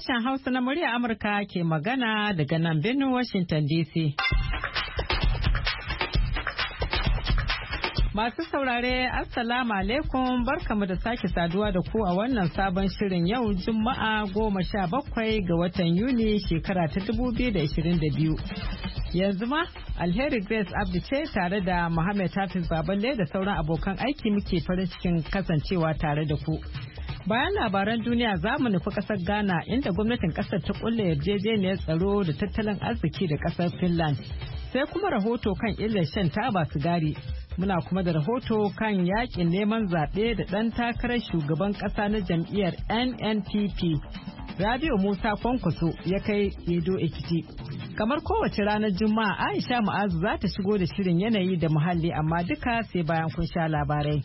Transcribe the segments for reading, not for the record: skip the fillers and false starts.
Sashen Hausa na murya Amurka ke magana daga nan birnin Washington DC. Masu saurare, Assalamu alaikum, barkamu da sake saduwa da ku a wannan sabon shirin yau Juma'a 17 ga watan Yuni shekara ta 2022. Yanzu ma Alheri Grace Abdi ce tare da Muhammad Hafiz Baballe da sauran abokan aiki muke farin cikin kasancewa tare da ku. Bayan labaran duniya za mu nufi kasar Ghana inda gwamnatin kasar ta kulle yarjejeniyar tsaro da tattalin arziki da kasar Finland. Sai kuma rahoto kan illar shan taba sigari. Muna kuma da rahoto kan yakin neman zaɓe da ɗan takarar shugaban ƙasa na jam'iyyar NNPP. Rabiu Musa Kwankwaso ya kai Edo Ekiti. Kamar kowace ranar Juma'a Aisha Ma'azu za ta shigo da shirin yanayi da muhalli amma duka sai bayan kun sha labarai.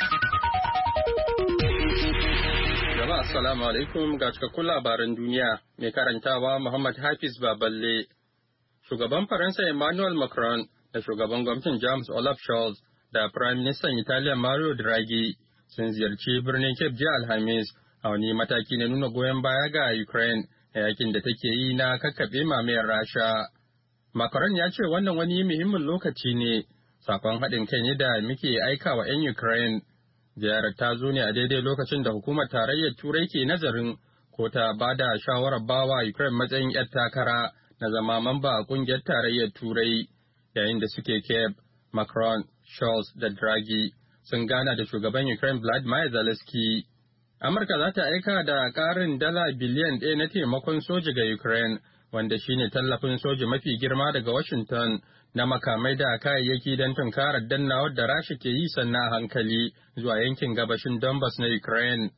Jama'a assalamu alaikum ga cikakkun labaran duniya mai karantawa Muhammad Hafiz Baballe. Shugaban Faransa Emmanuel Macron da shugaban gwamnatin James Olaf Scholz da Prime Minister Italiya Mario Draghi sun ziyarci birnin Cape jiya Alhamis a wani mataki na nuna goyon baya ga Ukraine a yakin da take yi na kakkaɓe mamayar Rasha. Macron ya ce wannan wani muhimmin lokaci ne, sakon haɗin kai ne da muke aika wa 'yan Ukraine. Ziyarar ta zo ne a daidai lokacin da hukumar tarayyar Turai ke nazarin ko ta ba da shawarar bawa Ukraine matsayin 'yar takara na zama mamba a ƙungiyar tarayyar Turai. Yayin da suke Cape, Macron, Scholz da Draghi sun gana da shugaban Ukraine Vladimir Zelensky. Amurka za ta aika da ƙarin dala biliyan 1 na taimakon soji ga Ukraine, wanda shine tallafin soji mafi girma daga Washington na makamai da kayayyaki don tunkarar dannawar da Rasha ke yi sannan hankali zuwa yankin gabashin Donbas na Ukraine.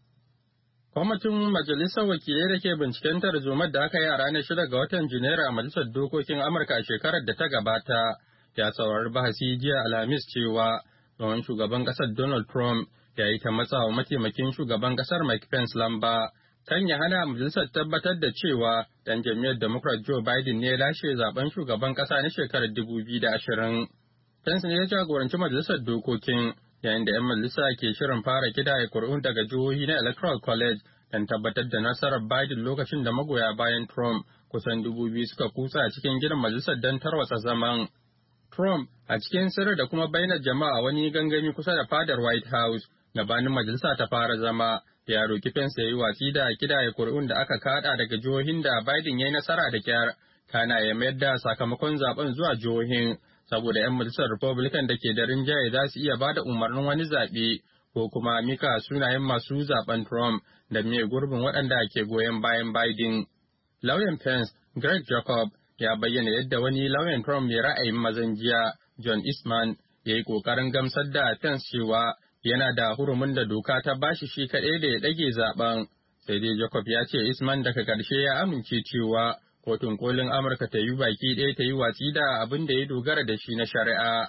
Kwamitin Majalisar Wakilai da ke binciken tarzomar da aka yi a ranar 6 ga watan Janairu a Majalisar Dokokin Amurka a shekarar da ta gabata ya saurari bahasi jiya Alhamis cewa tsohon shugaban ƙasar Donald Trump ya yi ta matsawa mataimakin shugaban ƙasar Mike Pence lamba kan ya hana majalisar tabbatar da cewa dan jam'iyyar Democrat Joe Biden ne ya lashe zaben shugaban ƙasa na shekarar 2020. Pence ne ya jagoranci majalisar dokokin yayin da 'yan majalisa ke shirin fara kidaya kuri'un daga jihohi na Electoral College don tabbatar da nasarar Biden lokacin da magoya bayan Trump kusan 2,000 suka kutsa cikin gidan majalisar don tarwatsa zaman. Trump a cikin sirri da kuma bainar jama'a wani gangami kusa da fadar White House gabanin majalisa ta fara zama ya roki Pence ya yi watsi da kidaya kuri'un da aka kada daga jihohin da Biden ya yi nasara da kyar, kana ya mayar da sakamakon zaben zuwa jihohin saboda 'yan majalisar Republican da ke da rinjaye za su iya ba da umarnin wani zaɓe ko kuma mika sunayen masu zaben Trump da mai gurbin waɗanda ke goyon bayan Biden. Lauyan Pence, Greg Jacob, ya bayyana yadda wani lauyan Trump mai ra'ayin mazan jiya, John Eastman, ya yi ƙoƙarin gamsar da Pence cewa yana da hurumin da doka ta bashi shi kaɗai da ya ɗage zaben. Sai dai Jacob ya ce Eastman daga ƙarshe ya amince cewa kotun kolin Amurka ta yi baki ɗaya ta yi watsi da abin da ya dogara da shi na shari'a.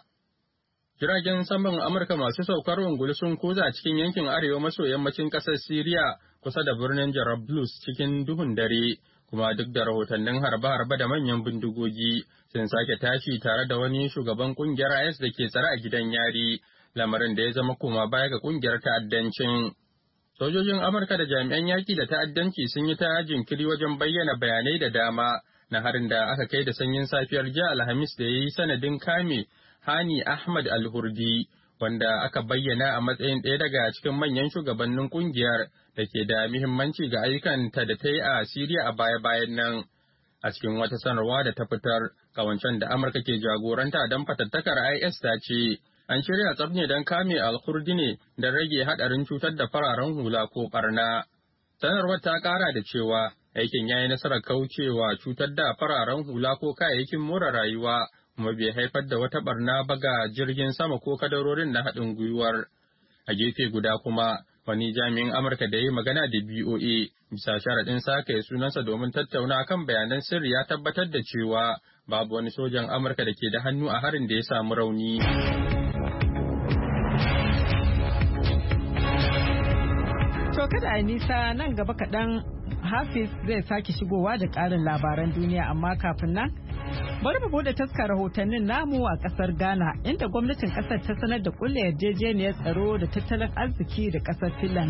Jiragen saman Amurka masu saukar ungulu sun kuza cikin yankin arewa maso yammacin ƙasar Siriya kusa da birnin Jarablus cikin duhun dare. Kuma duk da rahotannin harbe-harbe da manyan bindigogi sun sake tashi tare da wani shugaban kungiyar IS da ke tsare a gidan yari, lamarin da ya zama koma baya ga kungiyar ta'addancin. Sojojin Amurka da jami'an yaki da ta'addanci sun yi ta jinkiri wajen bayyana bayanai da dama na harin da aka kai da sanyin safiyar jiya Alhamis da ya yi sanadin kame Hani Ahmad Al-Hurdi, wanda aka bayyana a matsayin ɗaya daga cikin manyan shugabannin kungiyar da ke da muhimmanci ga ayyukanta da ta yi a Siriya a baya-bayan nan. A cikin wata sanarwa da ta fitar, kawancen da Amurka ke jagoranta don fatattakar IS ta ce, an shirya tsaf ne don kame Al-Hurdi ne da rage haɗarin cutar da fararen hula ko ɓarna. Sanarwar ta ƙara da cewa aikin ya yi nasarar kaucewa cutar da fararen hula ko kayayyakin more rayuwa, kuma bai haifar da wata ɓarna ba ga jirgin sama ko kadarorin na haɗin gwiwar. A gefe guda kuma, wani jami'in Amurka da ya yi magana da BOA bisa sharaɗin sake sunansa domin tattauna kan bayanan sirri ya tabbatar da cewa babu wani sojan Amurka da ke da hannu a harin da ya samu rauni. To kada a nisa nan gaba kaɗan Hafiz zai sake shigowa da ƙarin labaran duniya amma kafin nan bari mu bude taskar rahotannin namu a kasar Ghana inda gwamnatin kasar ta sanar da kulle yarjejeniyar tsaro da tattalin arziki da kasar Finland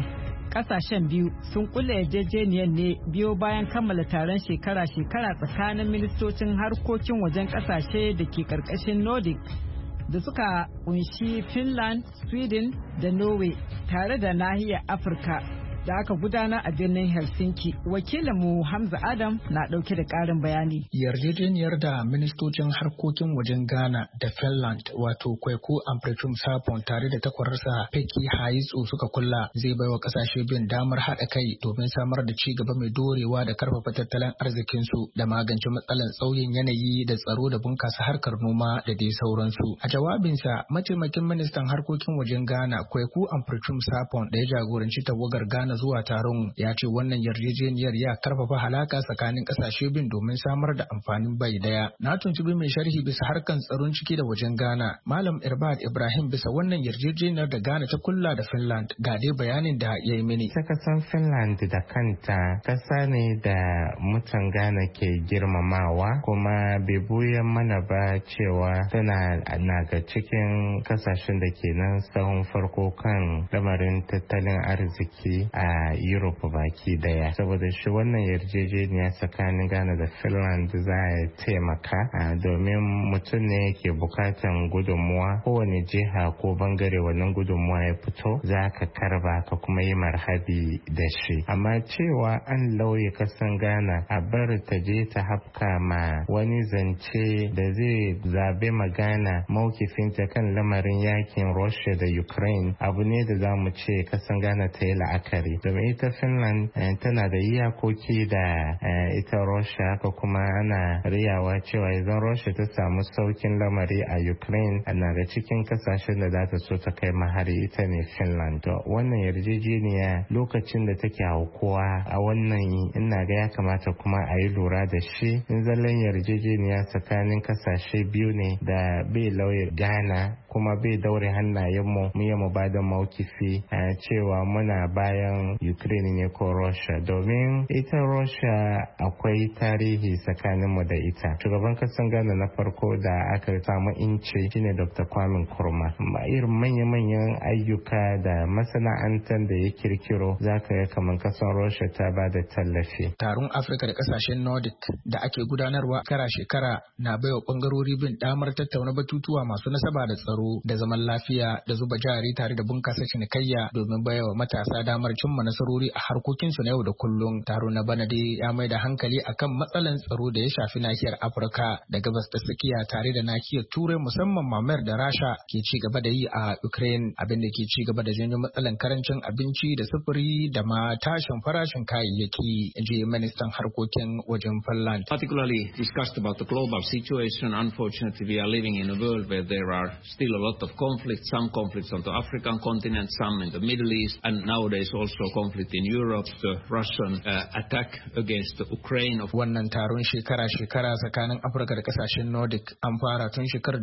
Kasashen biyu sun kulle yarjejeniyar ne biyo bayan kammala taron shekara-shekara tsakanin ministocin harkokin wajen kasashe da ke karkashin Nordic da suka kunshi Finland, Sweden da Norway tare da nahiyar Afirka da aka gudanar a birnin Helsinki. Wakilinmu Hamza Adam na dauke da karin bayani. Yarjejeniyar da ministocin harkokin wajen Ghana da Finland wato Kweku Ampritum Sapon tare da takwararsa Peki Haitsu suka kulla zai baiwa kasashe bin damar haɗa kai domin samar da ci gaba mai dorewa da karfafa tattalin arzikinsu da magance matsalan sauyin yanayi da tsaro da bunkasa harkar noma da dai sauransu. A jawabinsa, mataimakin ministan harkokin wajen Ghana Kweku Ampritum Sapon da ya jagoranci tawagar Ghana zuwa taron ya ce wannan yarjejeniyar ya karfafa halaka tsakanin kasashe bin domin samar da amfanin bai daya. Na tuntubi mai sharhi bisa harkan tsaron ciki da wajen Ghana, Malam Irbad Ibrahim, bisa wannan yarjejeniyar da Ghana ta kulla da Finland, ga dai bayanin da ya yi mini. Ta kasan Finland da kanta kasa ne da mutan Ghana ke girmamawa, kuma bai buyan mana ba cewa tana ga cikin kasashen da ke nan sahun farko kan lamarin tattalin arziki a Europe baki daya. Saboda shi wannan yarjejeniya tsakanin Ghana da Finland za a taimaka domin mutum ne yake bukatan gudunmuwa, kowane jiha ko bangare wannan gudunmuwa ya fito za ka karba ka kuma yi marhabi da shi. Amma cewa an lauye kasan Ghana a bar ta je ta hafka ma wani zance da zai zabe magana maukifinta kan lamarin yakin Russia da Ukraine abu ne da za mu ce kasan Ghana ta yi la'akari. Domin ita Finland tana da iyakoki da ita Russia, haka kuma ana riyawa cewa idan Russia ta samu saukin lamari a Ukraine na da cikin kasashen da za ta so ta kai mahari ita ne Finland. To wannan yarjejeniya lokacin da take aukuwa a wannan ina ga ya kamata kuma a yi lura da shi. In zallan yarjejeniya tsakanin kasashe biyu ne da bai lauye Ghana kuma bai daure hannayenmu mu yi mu bada maukifi cewa muna bayan Ukraine ne ko Russia, domin ita Russia akwai tarihi tsakaninmu da ita. Shugaban kasan Ghana na farko da aka samu inci shine Dr. Kwame Nkrumah. Irin manya-manyan ayyuka da masana'antar da ya kirkiro zaka ga kamar kasan Russia ta ba da tallafi. Taron Afirka da kasashen Nordic da ake gudanarwa shekara na baiwa bangarori bin damar tattauna batutuwa masu nasaba da tsaro da zaman lafiya da zuba jari tare da bunkasa cinikayya domin baiwa matasa damar cimma nasarori a harkokinsu na yau da kullum. Taro na bana dai ya mai da hankali akan matsalan tsaro da ya shafi nahiyar Afirka da gabas ta tsakiya tare da nahiyar Turai, musamman mamayar da Rasha ke ci gaba da yi a Ukraine, abin da ke ci gaba da janyo matsalan karancin abinci da sufuri da ma tashin farashin kayayyaki, inji ministan harkokin wajen Finland. Particularly discussed about the global situation. Unfortunately, we are living in a world where there are still a lot of conflicts, some conflicts on the African continent, some in the Middle East, and nowadays also conflict in Europe, the Russian attack against Ukraine. Wannan taron shekara-shekara tsakanin Afirka da kasashen Nordic an fara tun shekarar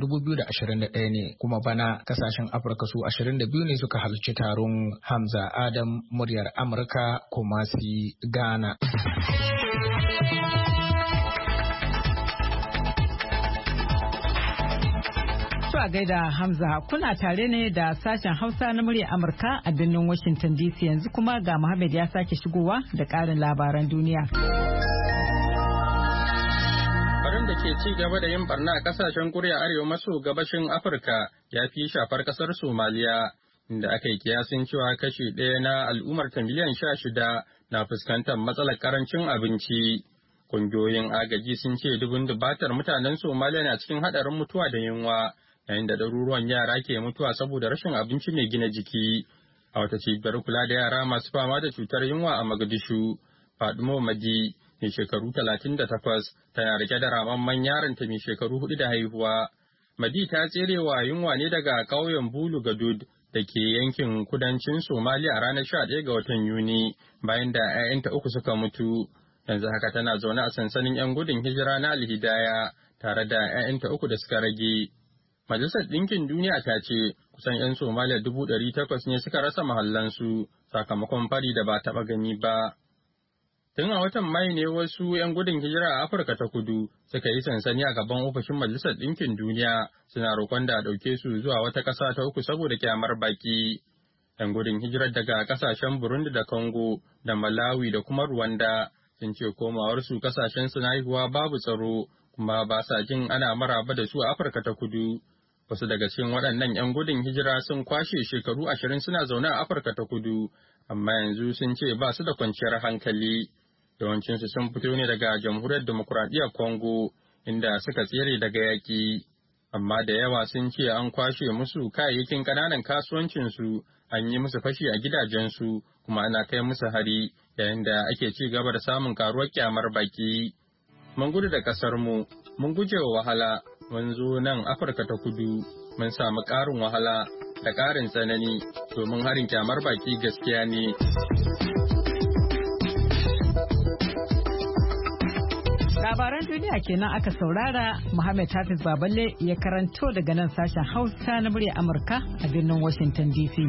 2021 ne, kuma bana kasashen Afirka su 22 ne suka halarci taron. Hamza Adam, muryar Amurka, Kumasi, Ghana. A gaida Hamza, kuna tare ne da sashen Hausa na murya Amurka a birnin Washington DC. Yanzu kuma ga Muhammad ya sake shigowa da ƙarin labaran duniya. Farin da ke ci gaba da yin barna a kasashen Kuriya Arewa maso gabashin Afirka ya fi shafar kasar Somaliya, inda aka yi kiyasin cewa kashi ɗaya na al'ummar ta miliyan 16 na fuskantar matsalar karancin abinci. Kungiyoyin agaji sun ce dubun dubatar mutanen Somaliya na cikin haɗarin mutuwa da yunwa, yayin da ɗaruruwan yara ke mutuwa saboda rashin abinci mai gina jiki. A wata cibiyar kula da yara masu fama da cutar yunwa a Mogadishu, Fadumo Madi, mai shekaru 38, tana rike da ramamman yaronta mai shekaru 4 da haihuwa. Madi ta tserewa yunwa ne daga ƙauyen Bulu Gadud da ke yankin kudancin Somaliya a ranar 11 ga watan Yuni, bayan da 'ya'yanta 3 suka mutu. Yanzu haka tana zaune a sansanin 'yan gudun hijira na Alhidaya tare da 'ya'yanta 3 da suka rage. Majalisar Ɗinkin Duniya ta ce kusan 'yan Somaliya 800,000 ne suka rasa mahallansu sakamakon fari da ba taɓa gani ba. Tun a watan Mai ne wasu 'yan gudun hijira a Afirka ta Kudu suka yi sansani a gaban ofishin Majalisar Ɗinkin Duniya, suna roƙon da a ɗauke su zuwa wata ƙasa ta uku saboda kyamar baƙi. 'Yan gudun hijirar daga kasashen Burundi da Congo da Malawi da kuma Rwanda sun ce komawarsu kasashensu na haihuwa babu tsaro kuma ba sa jin ana maraba da su a Afirka ta Kudu. Wasu daga cikin waɗannan 'yan gudun hijira sun kwashe shekaru 20 suna zaune a Afirka ta Kudu, amma yanzu sun ce ba su da kwanciyar hankali. Yawancinsu sun fito ne daga Jamhuriyar Demokuraɗiyyar Congo, inda suka tsere daga yaƙi. Amma da yawa sun ce an kwashe musu kayayyakin ƙananan kasuwancinsu, an yi musu fashi a gidajensu, kuma ana kai musu hari, yayin da ake ci gaba da samun karuwar kyamar baki. Mun gudu da ƙasarmu, mun guje wa wahala, mun zo nan Afirka ta Kudu, mun samu ƙarin wahala da ƙarin tsanani, domin harin kyamar baki gaskiya ne. Labaran duniya kenan aka saurara. Muhammad Hafiz Baballe ya karanto daga nan sashen Hausa na murya Amurka a birnin Washington DC.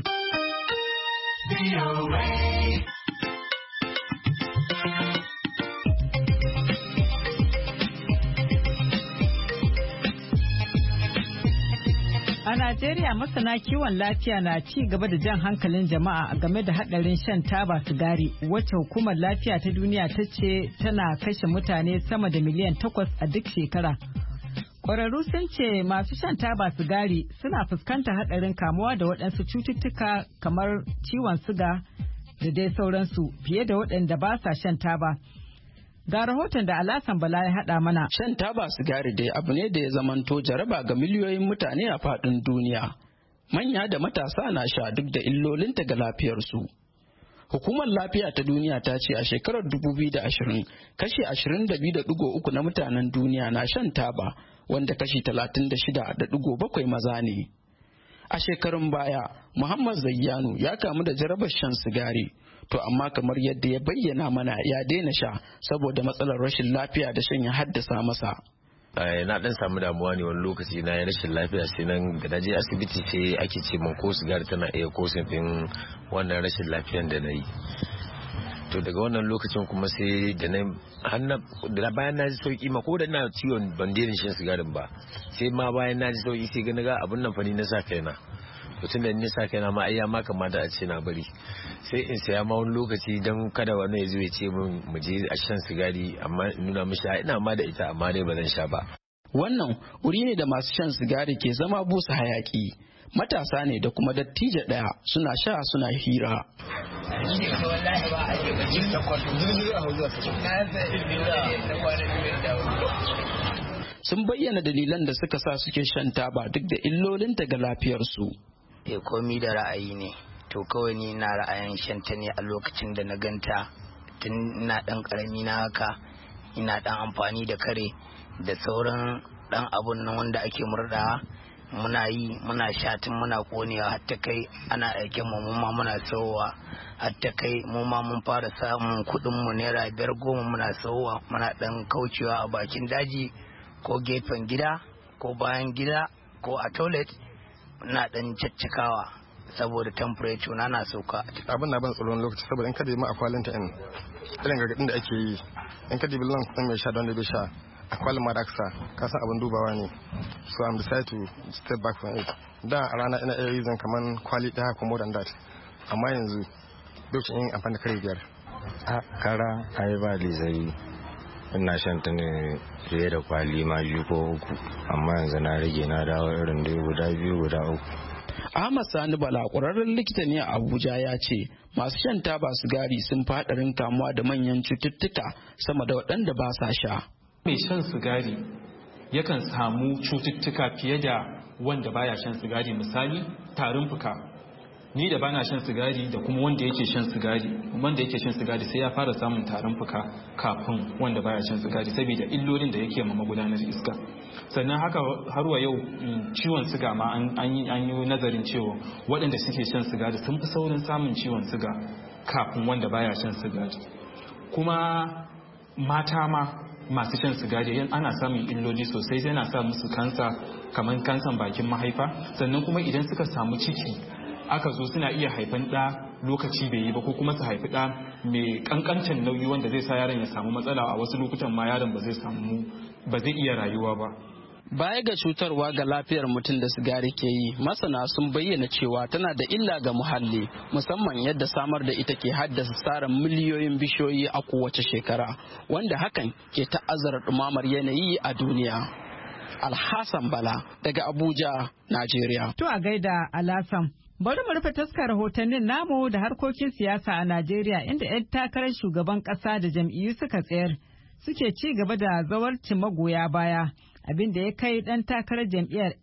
A Najeriya, masana kiwon lafiya na ci gaba da jan hankalin jama'a game da hadarin shan taba sigari, wacce hukumar lafiya ta duniya ta ce tana kashe mutane sama da miliyan 8 a duk shekara. Ƙwararru sun ce masu shan taba sigari suna fuskantar hadarin kamuwa da waɗansu cututtuka kamar ciwon siga da dai sauransu fiye da waɗanda ba sa shan taba. Ga rahoton da Alasan Bala ya haɗa mana. Shan taba sigari dai abu ne da ya zamanto jaraba ga miliyoyin mutane a faɗin duniya. Manya da matasa na sha duk da illolinta ga lafiyarsu. Hukumar lafiya ta duniya ta ce a shekarar 2020 kashi 22.3 na mutanen duniya na shan taba, wanda kashi 36.7 maza ne. A shekarun baya, Muhammad Zayyanu ya kamu da jarabar shan sigari. To amma kamar yadda ya bayyana mana, ya daina sha saboda matsalar rashin lafiya da shan ya haddasa masa. Na dan samu damuwa ne wani lokaci na rashin lafiya, sai nan da naje asibiti sai ake ce min ko sigari tana iya kosin din wannan rashin lafiyan da na yi. To daga wannan lokacin kuma sai da bayan na ji sauki ma, ko da ina ciwon ban daina shan sigarin ba, sai ma bayan na ji sauki sai ga abun nan fa ni na sa kaina. Mutum da ni sa kaina ma ai ya ma kamata a ce na bari, sai in saya ma wani lokaci don kada wani ya zo ya ce min mu je a shan sigari, amma in nuna mishi ina ma da ita amma dai ba zan sha ba. Wannan wuri ne da masu shan sigari ke zama busa hayaki. Matasa ne da kuma dattijo ɗaya suna sha suna hira. Sun bayyana dalilan da suka sa suke shan taba duk da illolinta ga lafiyarsu. Komi da ra'ayi ne, to kawai ni na ra'ayin shanta ne a lokacin da na ganta, tun ina dan karami na haka ina dan amfani da kare da sauran dan abun nan wanda ake murdawa, muna yi muna sha tun muna konewa, har ta kai ana aikin mu ma muna sauwa, har ta kai mu ma mun fara samun kuɗin mu naira 5 10 muna sauwa, muna dan kaucewa a bakin daji ko gefen gida ko bayan gida ko a toilet, na dan caccakawa saboda temperature na sauka. Abin na ban tsoron lokaci saboda in kada yi ma a kwalin ta irin gargadin da ake yi, in kada yi lan san mai sha don da bai sha a kwalin ma da aka sa, ka san abin dubawa ne, so I'm decided to step back from it. Da a rana ina iya using kaman kwali ɗaya ko more than that, amma yanzu lokacin yin amfani da kare 5. A kara ai ba lizari, ina shan ta ne fiye da kwali ma 2 ko 3, amma yanzu na rage na dawo irin dai guda 2 guda 3. Ahmad Sani Bala, ƙwararren likita ne a Abuja, ya ce masu shan taba sigari sun fi haɗarin kamuwa da manyan cututtuka sama da waɗanda ba sa sha. Mai shan sigari yakan samu cututtuka fiye da wanda baya shan sigari, misali tarin fuka. Ni da bana shan sigari da kuma wanda yake shan sigari sai ya fara samun tarin fuka kafin wanda baya shan sigari, saboda illolin da yake ma magudanar iska. Sannan haka har wa yau ciwon siga ma an yi nazarin cewa waɗanda suke shan sigari sun fi saurin samun ciwon siga kafin wanda baya shan sigari. Kuma mata ma masu shan sigari ana samun illoli sosai, yana sa musu kansa kamar kansan bakin mahaifa. Sannan kuma idan suka samu ciki aka zo suna iya haifan ɗa lokaci bai yi ba, ko kuma su haifi ɗa mai kankancin nauyi wanda zai sa yaron ya samu matsala, a wasu lokutan ma yaron ba zai iya rayuwa ba. Baya ga cutarwa ga lafiyar mutum da sigari ke yi, masana sun bayyana cewa tana da illa ga muhalli, musamman yadda samar da ita ke haddasa tsarin miliyoyin bishiyoyi a kowace shekara, wanda hakan ke ta'azzara ɗumamar yanayi a duniya. Alhassan Bala daga Abuja, Najeriya. To a gaida Alhassan. Bari mu rufe taskar rahotannin namu da harkokin siyasa a Najeriya, inda 'yan takarar shugaban ƙasa da jam'iyyu suka tsayar suke ci gaba da zawarcin magoya baya, abin da ya kai ɗan takarar jam'iyyar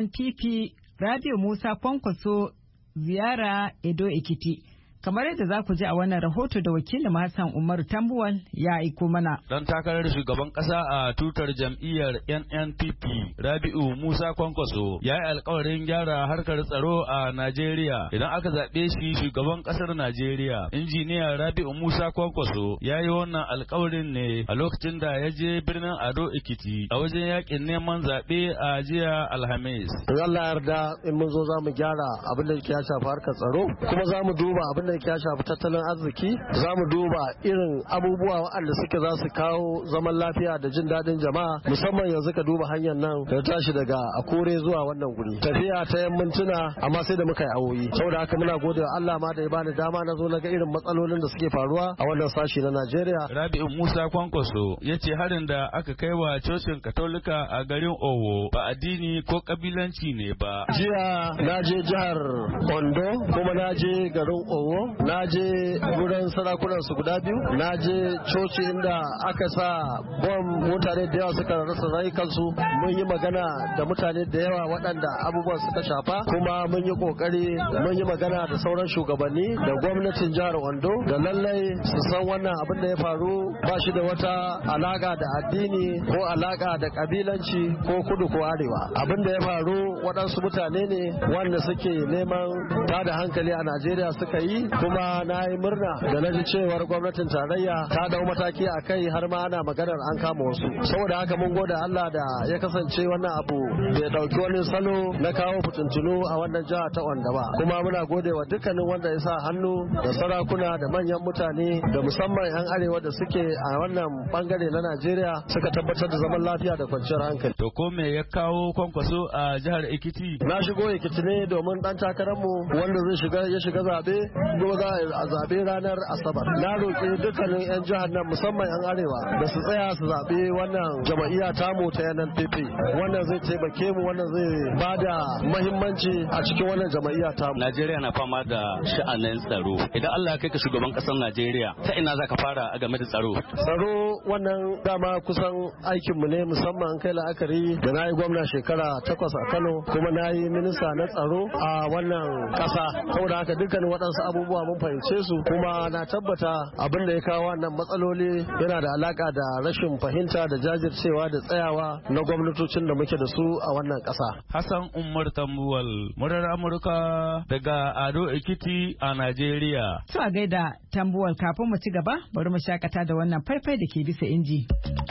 NNPP Rabiu Musa Kwankwaso ziyara Edo Ekiti. Kamar yadda za ku ji a wannan rahoto da wakilin Hassan Umaru Tambuwal ya aiko mana. Dan takarar shugaban kasa a tutar jam'iyyar NNPP Rabi'u Musa Kwankwaso ya yi alkawarin gyara harkar tsaro a Najeriya idan aka zaɓe shi shugaban ƙasar Najeriya. Injiniya Rabi'u Musa Kwankwaso ya yi wannan alkawarin ne a lokacin da ya je birnin Ado Ekiti a wajen yakin neman zaɓe a jiya Alhamis. In Allah yarda in mun zo za mu gyara abin da ya shafi harkar tsaro, kuma za mu duba abin da ya shafi tattalin arziki, za mu duba irin abubuwa waɗanda suke za su kawo zaman lafiya da jin daɗin jama'a, musamman yanzu ka duba hanyar nan da tashi daga Akure zuwa wannan guri, tafiya ta yan mintuna amma sai da muka yi awoyi. Saboda haka muna gode wa Allah ma da ya bani dama na zo na ga irin matsalolin da suke faruwa a wannan sashi na Najeriya. Rabi'u Musa Kwankwaso ya ce harin da aka kai wa cocin Katolika a garin Owo ba addini ko kabilanci ne ba. Jiya na je jihar Ondo kuma na je garin Owo, na je wurin sarakunan su guda biyu, na je coci inda aka sa bom, mutane da yawa suka rasa rayukansu. Mun yi magana da mutane da yawa waɗanda abubuwan suka shafa, kuma mun yi kokari mun yi magana da sauran shugabanni da gwamnatin jihar Ondo da lallai su san wannan abin da ya faru ba shi da wata alaka da addini ko alaka da kabilanci ko kudu ko arewa. Abin da ya faru waɗansu mutane ne wanda suke neman tada hankali a Najeriya suka yi, kuma na yi murna da na ji cewar gwamnatin tarayya ta dau mataki a kai, har ma ana maganar an kama wasu. Saboda haka mun gode Allah da ya kasance wannan abu bai dauki wani salo na kawo fitintunu a wannan jiha ta Ondo ba, kuma muna gode wa dukkanin wanda ya sa hannu da sarakuna da manyan mutane da musamman 'yan arewa da suke a wannan bangare na Najeriya suka tabbatar da zaman lafiya da kwanciyar hankali. To ko me ya kawo Kwankwaso a jihar Ekiti? Na shigo Ekiti ne domin dan takararmu wanda ya shiga zabe ko za a zabe ranar Asabar. Na roƙi dukkanin 'yan jihar nan musamman 'yan arewa da su tsaya su zabe wannan jama'iyya tamu ta NNPP. Wannan zai taimake mu, wannan zai bada muhimmanci a cikin wannan jama'iyya tamu. Najeriya na fama da sha'anin tsaro. Idan Allah ya kai ka shugaban ƙasar Najeriya, ta ina za ka fara a game da tsaro? Tsaro wannan dama kusan aikinmu ne, musamman kai la'akari da na yi gwamna shekara 8 a Kano, kuma na yi minista na tsaro a wannan ƙasa. Saboda haka dukkanin waɗansu abubuwa mun fahimce su, kuma na tabbata abin da ya kawo wannan matsaloli yana da alaka da rashin fahimta da jajircewa da tsayawa na gwamnatocin da muke da su a wannan ƙasa. Hassan Umar Tambuwal, murar Amurka daga Ado Ekiti a Najeriya. To a gaida Tambuwal, kafin mu ci gaba bari mu shakata da wannan faifai da ke bisa inji.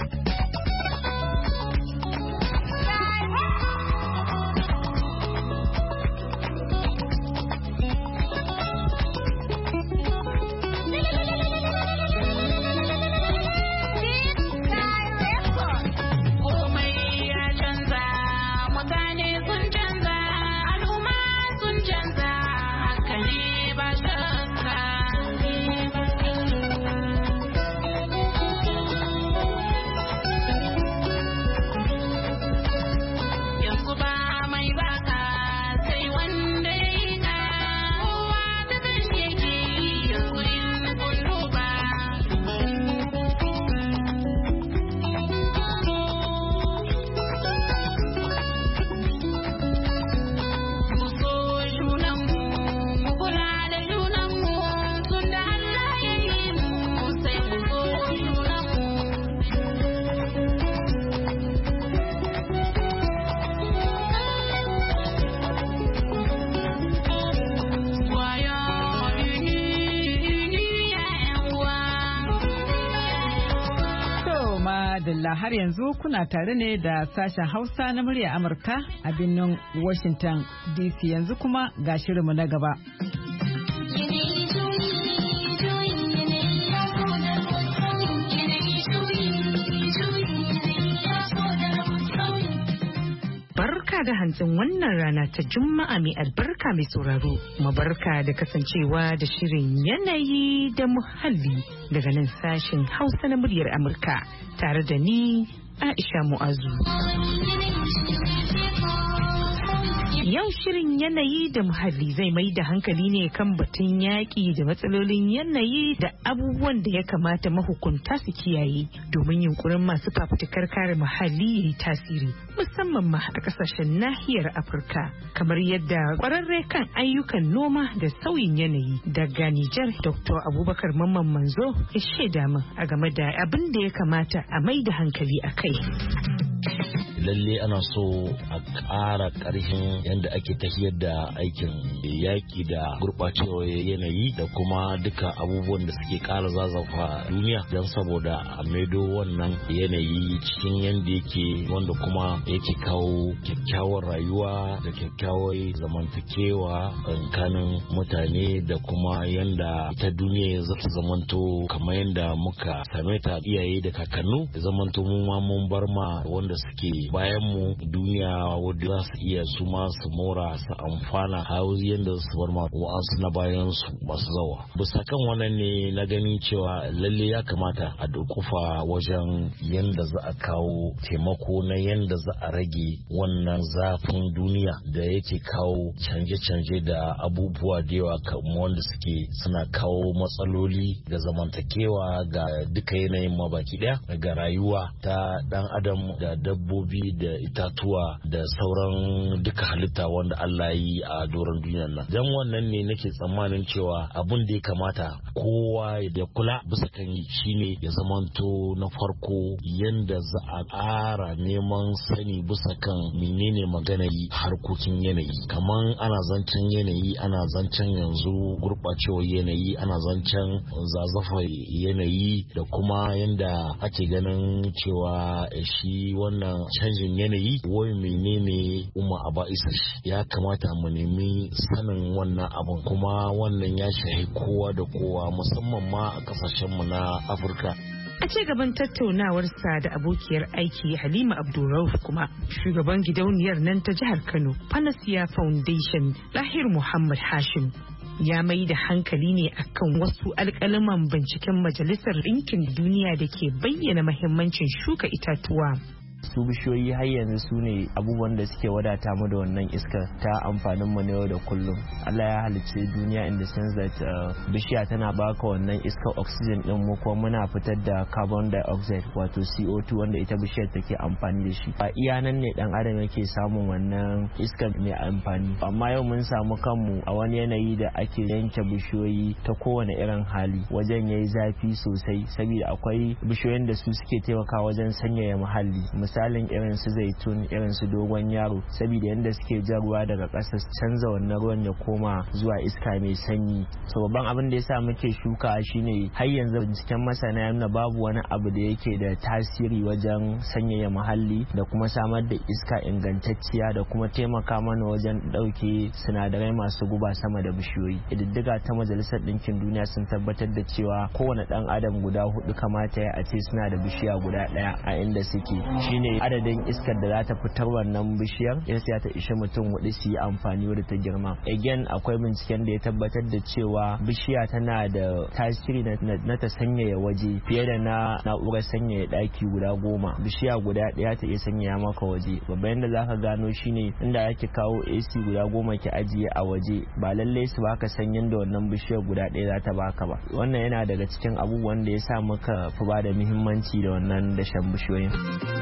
Har yanzu kuna tare ne da sashen Hausa na murya Amurka a birnin Washington DC, yanzu kuma ga shirinmu na gaba. Barka da hantsin wannan rana ta Juma'a mai albarka mai sauraro. Mabarka da kasancewa da shirin yanayi da muhalli daga nan sashen Hausa na muryar Amurka tare da ni Aisha Mu'azu. Yau shirin yanayi da muhalli zai mai da hankali ne kan batun yaƙi da matsalolin yanayi da abubuwan da ya kamata mahukunta su kiyaye domin yunkurin masu fafutukar kare muhalli ya yi tasiri musamman ma a ƙasashen nahiyar Afirka kamar yadda ƙwararre kan ayyukan noma da sauyin yanayi daga Nijar Dr. Abubakar Mamman Manzo ya shaida min a game da abin da ya kamata a mai da hankali a kai. Lalle ana so a ƙara ƙarfin yadda ake tafiyar da aikin yaƙi da gurɓacewar yanayi da kuma duka abubuwan da suke ƙara zazzafa duniya don saboda a maido wannan yanayi cikin yadda yake wanda kuma yake kawo kyakkyawar rayuwa da kyakkyawar zamantakewa tsakanin mutane da kuma yadda ta duniya za ta zamanto kamar yadda muka same ta iyaye da kakannu zamanto mu ma mun bar ma wanda suke bayan mu duniya wadda za su iya su ma su mora su amfana har yadda su bar ma wa'ansu na bayan su masu zawa. Bisa kan wannan ne na gani cewa lalle ya kamata a dukufa wajen yadda za a kawo taimako na yadda za a rage wannan zafin duniya da yake kawo canje-canje da abubuwa da yawa wanda suke suna kawo matsaloli ga zamantakewa ga duka yanayin mabaki daya ga rayuwa ta dan adam da dabbobi da itatuwa da sauran duka halitta wanda Allah yi a doron duniyar nan. Dan wannan ne nake tsammanin cewa abin da ya kamata kowa ya kula bisa kan shine ya zamanto na farko yanda za a ƙara neman sani bisa kan menene magana yi harkokin yanayi. Kaman ana zancen yanayi, ana zancen yanzu gurɓacewar yanayi, ana zancen zazzafa yanayi da kuma yanda ake ganin cewa shi wannan canjin yanayi wai menene a isa shi. Ya kamata mu nemi sanin wannan abun kuma wannan ya shahi kowa da kowa musamman ma a kasashen mu na Afirka. A ci gaban tattaunawarsa da abokiyar aiki Halima Abdulrauf kuma shugaban gidauniyar nan ta jihar Kano Panacea Foundation Lahir Muhammad Hashim ya mai da hankali ne akan wasu alƙalaman binciken Majalisar Ɗinkin Duniya da ke bayyana mahimmancin shuka itatuwa. Su bishiyoyi har yanzu su ne abubuwan da suke wadata mu da wannan iskar ta amfanin mu na yau da kullum. Allah ya halicce duniya in the sense that bishiya tana baka wannan iskar oxygen din mu kuma muna fitar da carbon dioxide wato CO2 wanda ita bishiyar take amfani da shi. A iya nan ne dan adam yake samun wannan iskar mai amfani. Amma yau mun samu kanmu a wani yanayi da ake yanke bishiyoyi ta kowane irin hali wajen yayi zafi sosai saboda akwai bishiyoyin da su suke taimakawa wajen sanyaya muhalli. Misalin irin su zaitun, irin su dogon yaro, saboda yadda suke jan ruwa daga ƙasa canza wannan ruwan ya koma zuwa iska mai sanyi. So babban abin da yasa muke shuka shine har yanzu binciken masana yana babu wani abu da yake da tasiri wajen sanyaya muhalli da kuma samar da iska ingantacciya da kuma taimaka mana wajen ɗauke sinadarai masu guba sama da bishiyoyi. Ƙididdiga ta Majalisar Ɗinkin Duniya sun tabbatar da cewa kowane ɗan adam guda 4 kamata ya a ce suna da bishiya guda 1 a inda suke. Shine adadin iskar da za ta fitar wannan bishiyar ya ta ishe mutum 4 su yi amfani wadda ta girma. Again akwai binciken da ya tabbatar da cewa bishiya tana da tasiri na ta sanyaya waje fiye da na na'urar sanyaya daki guda 10. Bishiya guda 1 ta iya sanyaya maka waje. Babban yadda zaka gano shine inda ake kawo AC guda 10 ki ajiye a waje ba lallai su baka sanyin da wannan bishiyar guda 1 za ta baka ba. Wannan yana daga cikin abubuwan da ya sa muka fi ba da muhimmanci da wannan dashen bishiyoyin.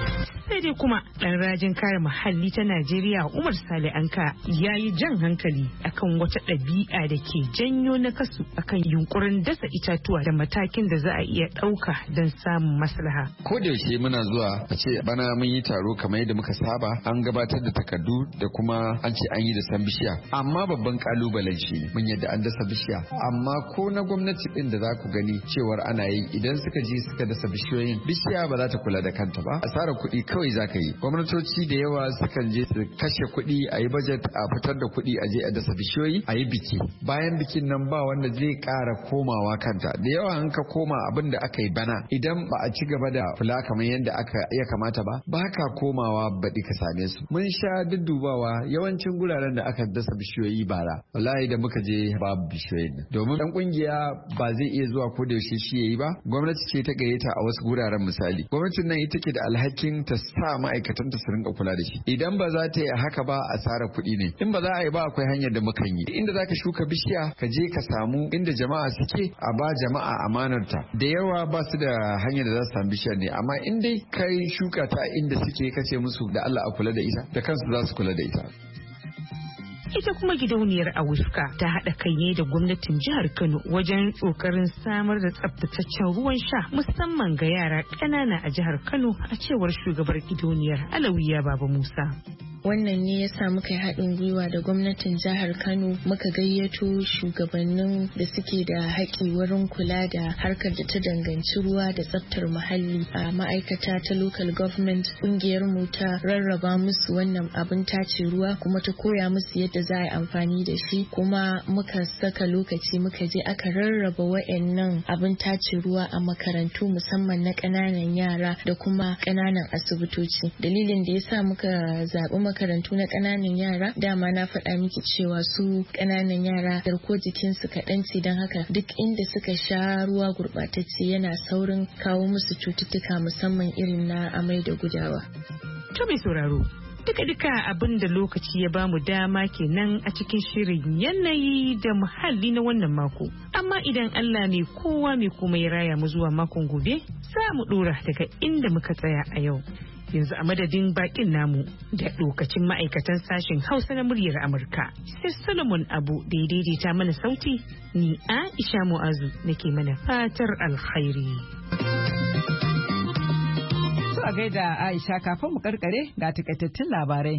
Sai dai kuma ɗan rajin kare muhalli ta Najeriya Umar Sale Anka ya yi jan hankali akan wata ɗabi'a da ke janyo nakasu akan yunkurin dasa itatuwa da matakin da za a iya ɗauka don samun maslaha. Ko da yaushe muna zuwa a ce bana mun yi taro kamar yadda muka saba an gabatar da takardu da kuma an ce an yi da san bishiya. Amma babban kalubalen shi mun yadda an dasa bishiya. Amma ko na gwamnati din da za ku gani cewar ana yi idan suka je suka dasa bishiyoyin bishiya ba za ta kula da kanta ba. Asarar kuɗi kuɗi kawai za ka yi. Gwamnatoci da yawa sukan je su kashe kuɗi a yi budget a fitar da kuɗi a je a dasa bishiyoyi a yi biki. Bayan bikin nan ba wanda zai ƙara komawa kanta. Da yawa an ka koma abin da aka yi bana idan ba a ci gaba da kula kamar yadda ya kamata ba ka komawa baɗi ka same su. Mun sha duddubawa yawancin guraren da aka dasa bishiyoyi bara. Wallahi da muka je babu bishiyoyin nan. Domin ɗan ƙungiya ba zai iya zuwa ko da yaushe shi yayi ba. Gwamnati ce ta gayyata a wasu guraren misali. Gwamnatin nan ita ke da alhakin ta sa ma'aikatanta su rinka kula da shi. Idan ba za ta yi haka ba asara kuɗi ne. In ba za a yi ba akwai hanyar da mukan yi. Inda za ka shuka bishiya ka je ka samu inda jama'a suke a ba jama'a amanarta. Da yawa ba su da hanyar da za su samu bishiyar ne amma in dai kai shuka ta inda suke kace musu da Allah a kula da ita da kansu za su kula da ita. Ita kuma gidauniyar Awuska ta haɗa kai ne da gwamnatin jihar Kano wajen ƙoƙarin samar da tsaftataccen ruwan sha musamman ga yara ƙanana a jihar Kano a cewar shugabar gidauniyar Alawiya Baba Musa. Wannan ne ya sa muka yi haɗin gwiwa da gwamnatin jihar Kano muka gayyato shugabannin da suke da haƙi wurin kula da harkar da ta danganci ruwa da tsaftar muhalli a ma'aikata ta local government. Ƙungiyar mu ta rarraba musu wannan abin tace ruwa kuma ta koya musu yadda za a yi amfani da shi kuma muka saka lokaci muka je aka rarraba wa'annan abin tace ruwa a makarantu musamman na ƙananan yara da kuma ƙananan asibitoci. Dalilin da ya sa muka zaɓi makarantu na ƙananan yara dama na faɗa miki cewa su ƙananan yara garko jikinsu kaɗan ce don haka duk inda suka sha ruwa gurɓatacce yana saurin kawo musu cututtuka musamman irin na amai da gudawa. To mai sauraro duka abin da lokaci ya bamu dama kenan a cikin shirin yanayi da muhalli na wannan mako. Amma idan Allah mai kowa mai kuma ya raya mu zuwa makon gobe za mu ɗora daga inda muka tsaya a yau. Yanzu a madadin bakin namu da lokacin ma'aikatan sashen Hausa na muryar Amurka sai Solomon Abu da ya daidaita mana sauti ni Aisha Mu'azu nake mana fatar alkhairi. So a gaida Aisha kafin mu karkare ga takaitattun labarai.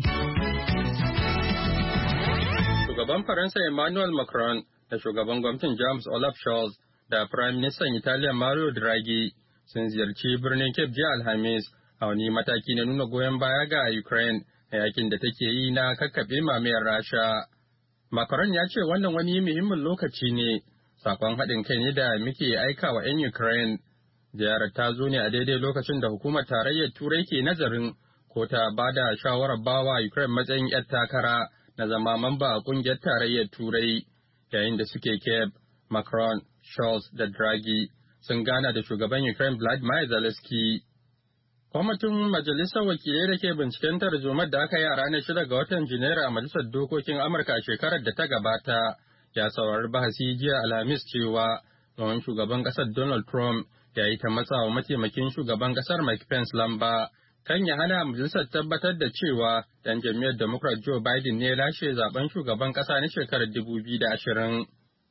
Shugaban Faransa Emmanuel Macron da shugaban gwamnatin James Olaf Scholz da Prime Minister Italiya Mario Draghi sun ziyarci birnin Cape jiya Alhamis a wani mataki na nuna goyon baya ga Ukraine a yakin da take yi na kakkaɓe mamayar Rasha. Macron ya ce wannan wani muhimmin lokaci ne, sakon haɗin kai ne da muke aika wa 'yan Ukraine. Ziyarar ta zo ne a daidai lokacin da hukumar tarayyar Turai ke nazarin ko ta ba da shawarar bawa Ukraine matsayin 'yar takara na zama mamba a ƙungiyar tarayyar Turai. Yayin da suke Kiev, Macron, Scholz da Draghi sun gana da shugaban Ukraine Vladimir Zelensky. Kwamitin Majalisar Wakilai da ke binciken tarzomar da aka yi a ranar 6 ga watan Janairu a Majalisar Dokokin Amurka a shekarar da ta gabata ya saurari bahasi jiya Alhamis cewa tsohon shugaban ƙasar Donald Trump ya yi ta matsawa mataimakin shugaban ƙasar Mike Pence lamba kan ya hana majalisar tabbatar da cewa ɗan jam'iyyar Democrat Joe Biden ne lashe zaben shugaban ƙasa na shekarar 2020.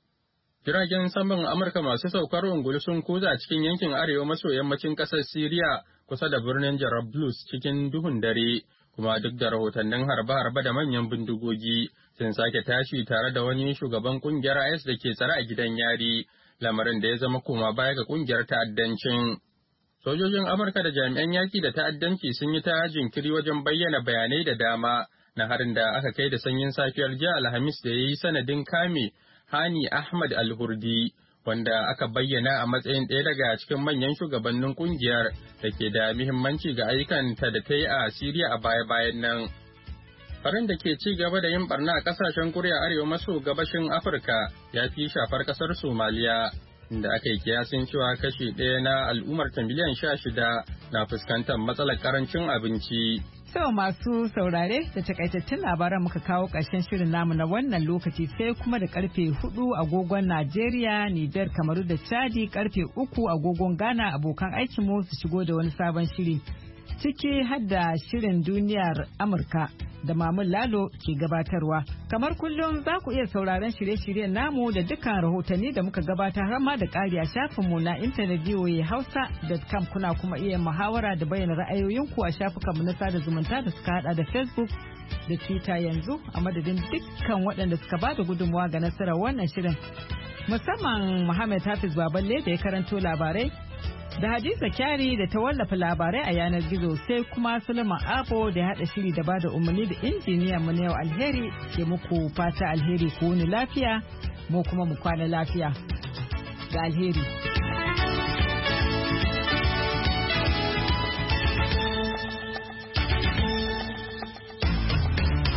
Jiragen saman Amurka masu saukar ungulu sun kuza cikin yankin arewa maso yammacin ƙasar Siriya kusa da birnin Jarablus cikin duhun dare, kuma duk da rahotannin harbe-harbe da manyan bindigogi sun sake tashi tare da wani shugaban kungiyar IS da ke tsare a gidan yari, lamarin da ya zama koma baya ga kungiyar ta'addancin. Sojojin Amurka da jami'an yaki da ta'addanci sun yi ta jinkiri wajen bayyana bayanai da dama na harin da aka kai da sanyin safiyar jiya Alhamis da ya yi sanadin kame Hani Ahmad Al-Hurdi, wanda aka bayyana a matsayin ɗaya daga cikin manyan shugabannin kungiyar da ke da muhimmanci ga ayyukanta da ta yi a Siriya a baya-bayan nan. Farin da ke ci gaba da yin barna a ƙasashen Kuriya Arewa maso gabashin Afirka ya fi shafar ƙasar Somaliya, inda aka yi kiyasin cewa kashi ɗaya na al'ummar ta miliyan 16 na fuskantar matsalar ƙarancin abinci. Sau masu saurare da takaitattun labaran muka kawo ƙarshen shirin namu na wannan lokaci sai kuma da karfe 4 agogon Najeriya, Nijar, Kamaru da Chadi karfe 3 agogon Ghana abokan aikinmu su shigo da wani sabon shiri. Ciki har da shirin duniyar Amurka da Mamun Lalo ke gabatarwa. Kamar kullum za ku iya sauraron shirye-shiryen namu da dukkan rahotanni da muka gabatar har ma da ƙari a shafinmu na intanet voahausa.com kuna kuma iya muhawara da bayyana ra'ayoyinku a shafukanmu na sada zumunta da suka hada da Facebook da Twitter yanzu a madadin dukkan waɗanda suka ba da gudunmawa ga nasarar wannan shirin. Musamman Muhammad Hafiz Baballe da ya karanto labarai Da Hadiza Kyari da ta wallafa labarai a yanar gizo sai kuma Sulaiman Abo da ya haɗa shiri da bada umarni da injiniya mu na yau Alheri ke muku fata alheri ku wuni lafiya mu kuma mu kwana lafiya. Ga Alheri.